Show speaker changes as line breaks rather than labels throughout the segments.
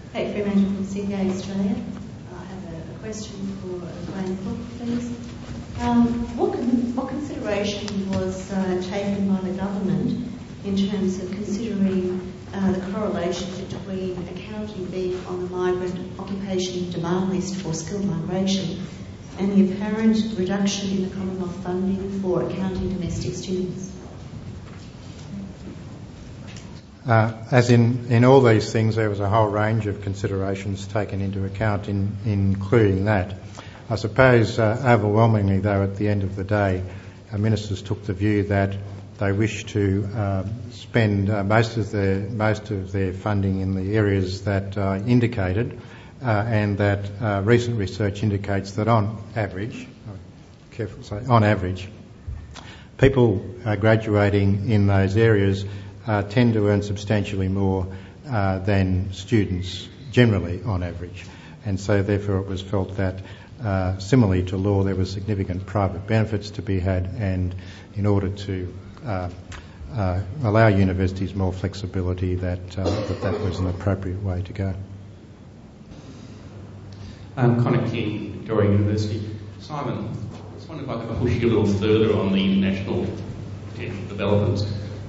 Kate Fremantle from CBA Australia. I have a question for Graham Cook, please. What consideration was taken by the government in terms of considering the correlation between a county being on the migrant occupation demand list for skilled migration and the apparent reduction in the Commonwealth funding for accounting domestic students?
As in all these things, there was a whole range of considerations taken into account, including that. I suppose overwhelmingly, though, at the end of the day, ministers took the view that they wish to spend most of their funding in the areas that indicated, and that recent research indicates that on average, people graduating in those areas tend to earn substantially more than students generally on average. And so therefore it was felt that similarly to law there were significant private benefits to be had, and in order to allow universities more flexibility that was an appropriate way to go.
Connor King, Victoria University. Simon, I was wondering if I could push you a little further on the international developments.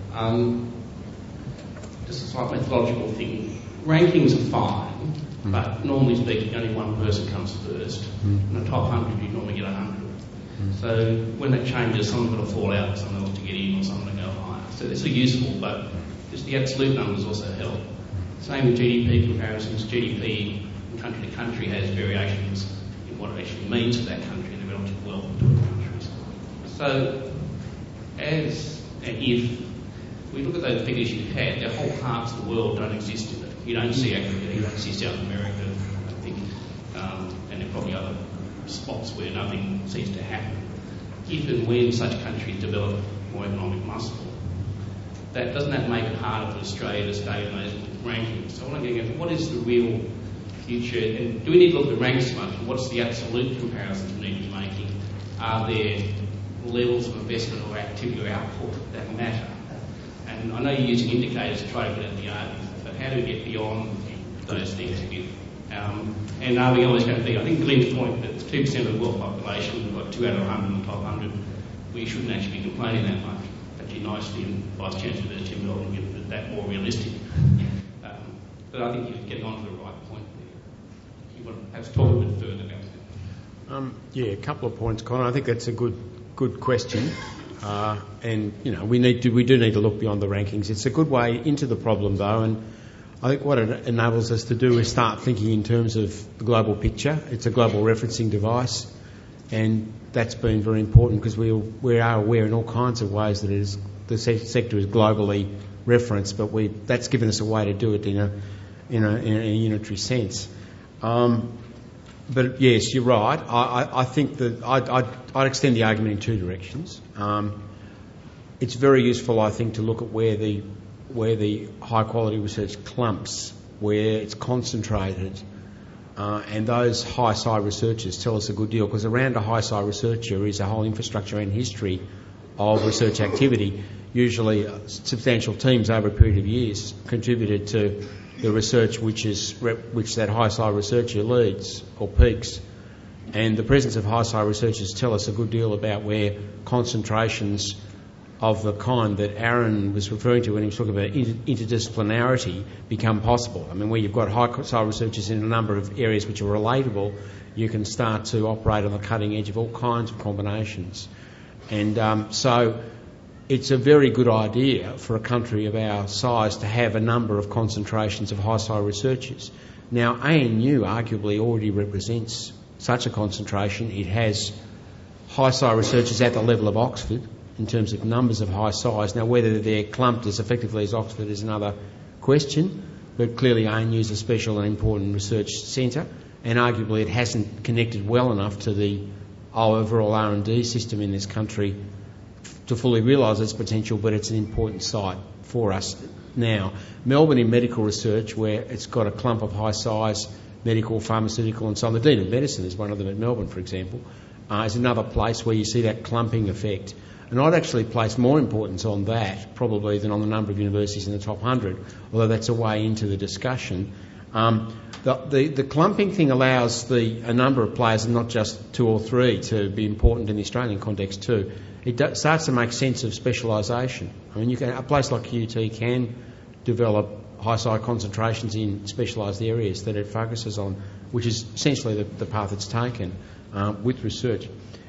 Just a slight methodological thing. Rankings are fine, but normally speaking, only one person comes first. In the top 100, you normally get 100. So when that changes, someone's got to fall out, someone else to get in, or someone to go higher. So this is useful, but just the absolute numbers also help. Same with GDP comparisons. GDP country to country has variations in what it actually means for that country and the relative wealth between countries. So as and if we look at those figures you've had, there are whole parts of the world don't exist in it. You don't see Africa, you don't see South America, I think, and there are probably other spots where nothing seems to happen. If and when such countries develop more economic muscle, doesn't that make it harder for Australia to stay in those rankings? So what I'm getting at, what is the real future, and do we need to look at the ranks so much? What's the absolute comparisons we need to be making? Are there levels of investment or activity or output that matter? And I know you're using indicators to try to get at the argument, but how do we get beyond those things again? And are we always going to be, I think Glenn's point that 2% of the world population, we've got 2 out of 100 in the top 100, we shouldn't actually be complaining that much. Actually nicely, and Vice Chancellor Tim Melton get that more realistic. But I think you're getting on to the right point there. You want to perhaps talk a bit further about that?
A couple of points, Connor. I think that's a good question. And we do need to look beyond the rankings. It's a good way into the problem, though, and I think what it enables us to do is start thinking in terms of the global picture. It's a global referencing device, and that's been very important because we are aware in all kinds of ways that the sector is globally referenced, but that's given us a way to do it in a unitary sense. But yes, you're right. I think that I'd extend the argument in two directions. It's very useful, I think, to look at where the high quality research clumps, where it's concentrated, and those high SCI researchers tell us a good deal, because around a high SCI researcher is a whole infrastructure and history of research activity. Usually substantial teams over a period of years contributed to the research which that high SCI researcher leads or peaks. And the presence of high SCI researchers tell us a good deal about where concentrations of the kind that Aaron was referring to when he was talking about interdisciplinarity become possible. I mean, where you've got high SCI researchers in a number of areas which are relatable, you can start to operate on the cutting edge of all kinds of combinations. And so it's a very good idea for a country of our size to have a number of concentrations of high SCI researchers. Now, ANU arguably already represents such a concentration. It has high SCI researchers at the level of Oxford in terms of numbers of high SCIs. Now, whether they're clumped as effectively as Oxford is another question, but clearly ANU is a special and important research centre, and arguably it hasn't connected well enough to the overall R&D system in this country to fully realise its potential, but it's an important site for us now. Melbourne in medical research, where it's got a clump of high size medical, pharmaceutical and so on. The Dean of Medicine is one of them at Melbourne, for example, is another place where you see that clumping effect. And I'd actually place more importance on that probably than on the number of universities in the top 100, although that's a way into the discussion. The clumping thing allows a number of players, and not just 2 or 3, to be important in the Australian context too. It starts to make sense of specialisation. I mean, a place like UT can develop high side concentrations in specialised areas that it focuses on, which is essentially the path it's taken with research.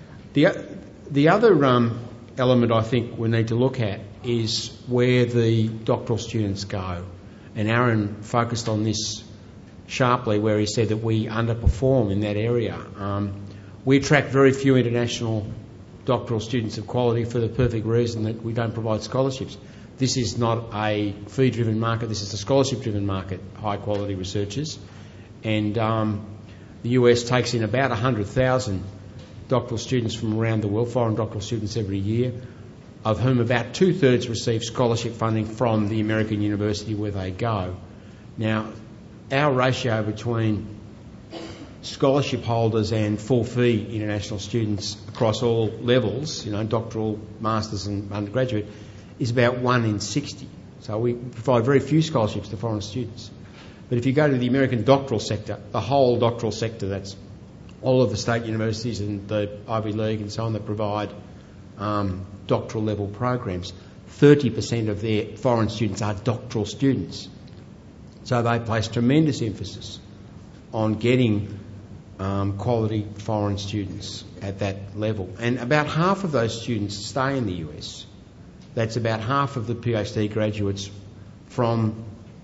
The other element I think we need to look at is where the doctoral students go. And Aaron focused on this sharply, where he said that we underperform in that area. We attract very few international doctoral students of quality for the perfect reason that we don't provide scholarships. This is not a fee-driven market, this is a scholarship-driven market, high-quality researchers. And the US takes in about 100,000 doctoral students from around the world, foreign doctoral students every year, of whom about 2/3 receive scholarship funding from the American university where they go. Now, our ratio between scholarship holders and full fee international students across all levels, doctoral, masters and undergraduate, is about 1 in 60. So we provide very few scholarships to foreign students. But if you go to the American doctoral sector, the whole doctoral sector, that's all of the state universities and the Ivy League and so on that provide doctoral level programs, 30% of their foreign students are doctoral students. So they place tremendous emphasis on getting quality foreign students at that level. And about half of those students stay in the US. That's about half of the PhD graduates from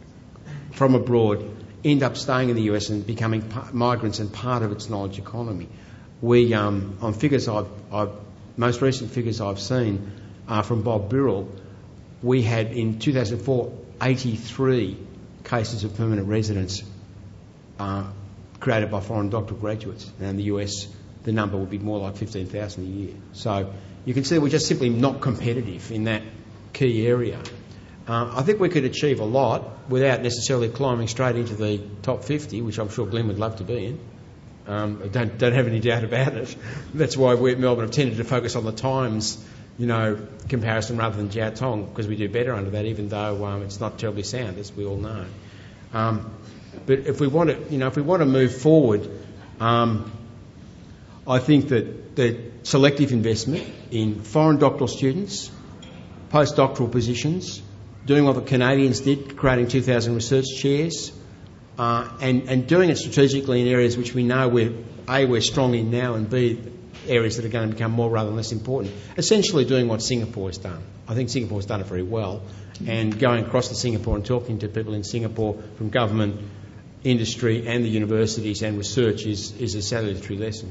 abroad end up staying in the US and becoming migrants and part of its knowledge economy. We, on figures most recent figures I've seen are from Bob Birrell, we had in 2004 83 cases of permanent residence created by foreign doctoral graduates. And in the US, the number would be more like 15,000 a year. So you can see we're just simply not competitive in that key area. I think we could achieve a lot without necessarily climbing straight into the top 50, which I'm sure Glenn would love to be in. I don't have any doubt about it. That's why we at Melbourne have tended to focus on the Times, comparison rather than Jiao Tong, because we do better under that, even though it's not terribly sound, as we all know. But if we want to move forward, I think that the selective investment in foreign doctoral students, postdoctoral positions, doing what the Canadians did, creating 2,000 research chairs, and doing it strategically in areas which we know we're strong in now, and B, areas that are going to become more rather than less important. Essentially doing what Singapore has done. I think Singapore has done it very well, and going across to Singapore and talking to people in Singapore from government, industry and the universities and research is a salutary lesson.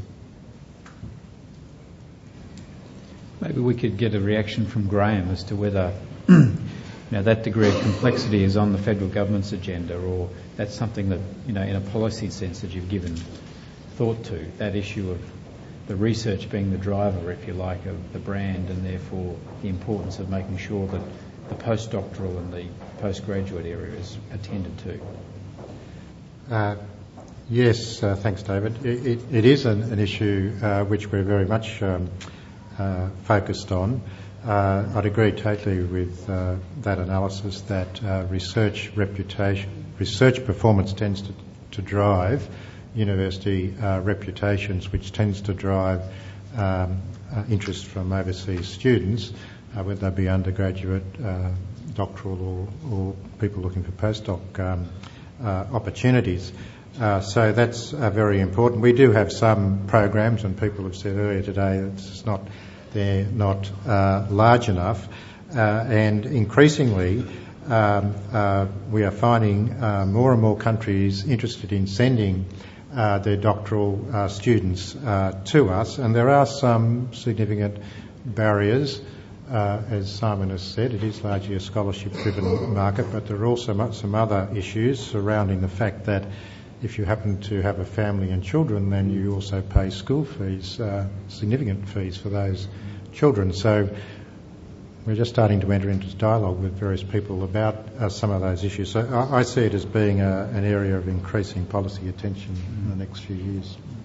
Maybe we could get a reaction from Graham as to whether that degree of complexity is on the federal government's agenda, or that's something that, in a policy sense, that you've given thought to, that issue of the research being the driver, if you like, of the brand, and therefore the importance of making sure that the postdoctoral and the postgraduate area is attended to.
Yes, thanks, David. It is an issue which we're very much focused on. I'd agree totally with that analysis that research performance tends to drive university reputations, which tends to drive interest from overseas students, whether they be undergraduate, doctoral or people looking for postdoc opportunities. So that's very important. We do have some programs, and people have said earlier today they're not large enough, and increasingly we are finding more and more countries interested in sending their doctoral students to us, and there are some significant barriers. As Simon has said, it is largely a scholarship-driven market, but there are also some other issues surrounding the fact that if you happen to have a family and children, then you also pay school fees, significant fees for those children. So we're just starting to enter into dialogue with various people about some of those issues. So I see it as being an area of increasing policy attention in the next few years.